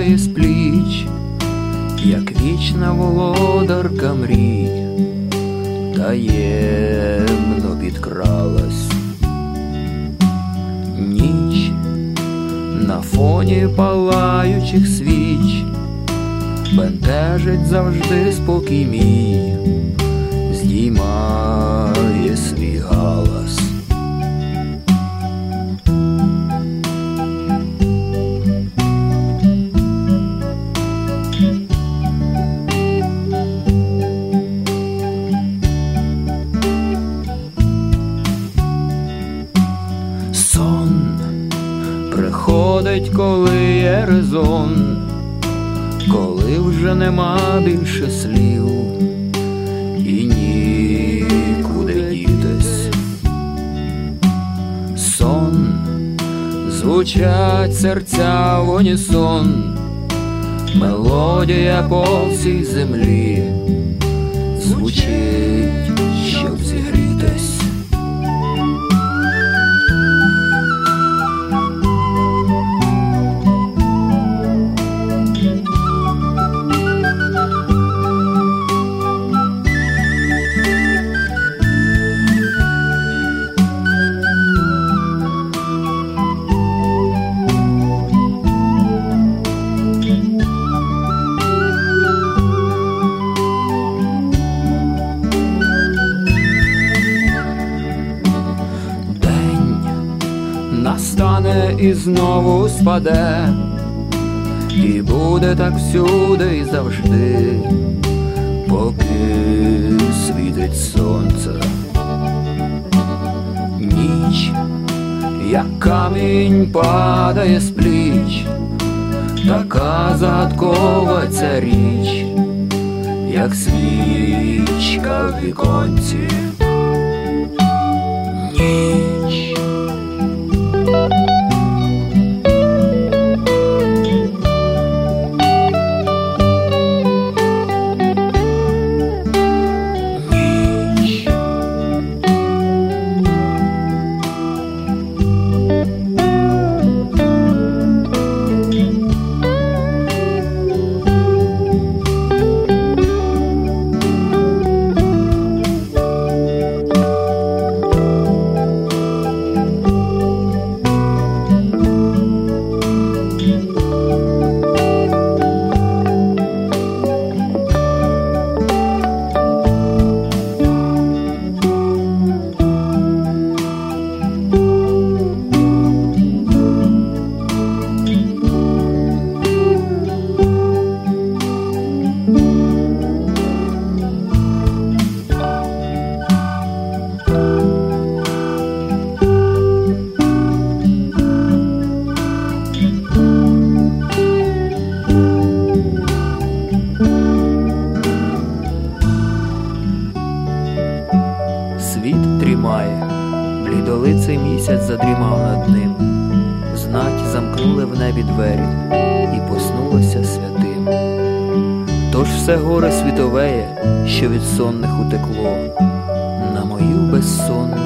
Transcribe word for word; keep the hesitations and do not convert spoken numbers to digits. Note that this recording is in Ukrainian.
падає з пліч, як вічна володарка мрій, таємно підкралась. Ніч на фоні палаючих свіч бентежить завжди спокій мій, здіймає свій галас. Сон приходить, коли є резон, коли вже нема більше слів і нікуди дітись. Сон, звучать серця в унісон, мелодія по всій землі звучить, щоб зігрітись. Настане і знову спаде, і буде так всюди і завжди, поки світить сонце. Ніч, як камінь, падає з пліч, така загадкова ця річ, як свічка в віконці. Ніч. Світ дрімає, блідолиций місяць задрімав над ним, знать замкнули в небі двері і поснулося святим. Тож все горе світовеє, що від сонних утекло, на мою безсонну